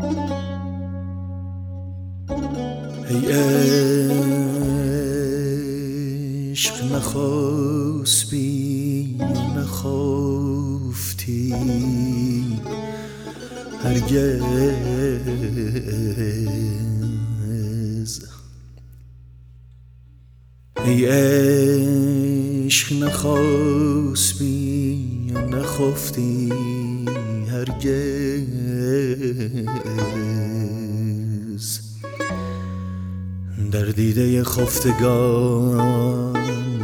ای عشق نخسبی نخفتی هرگز، ای عشق نخسبی نخفتی هرگز، در دیده خفتگان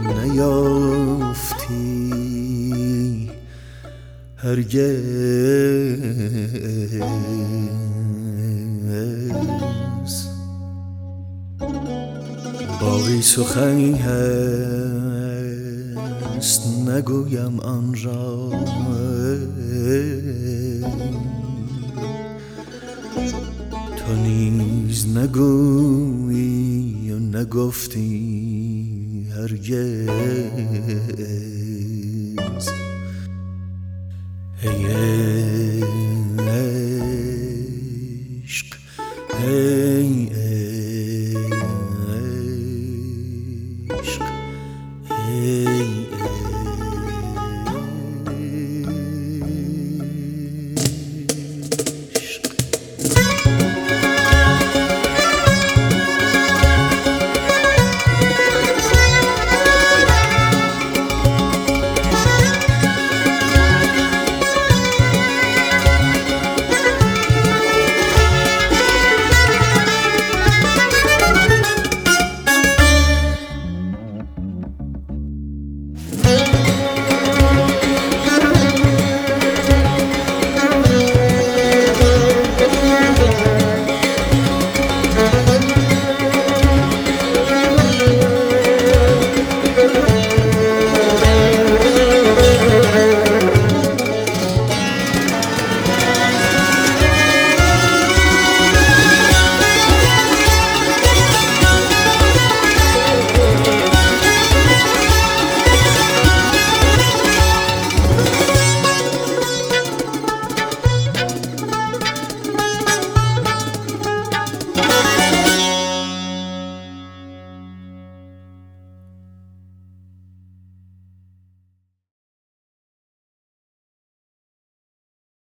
نیافتی هرگز. باقی سخنی هست نگویم آن را، تو نیز نگویی و نگفتی هرگز. ای عشق ای عشق ای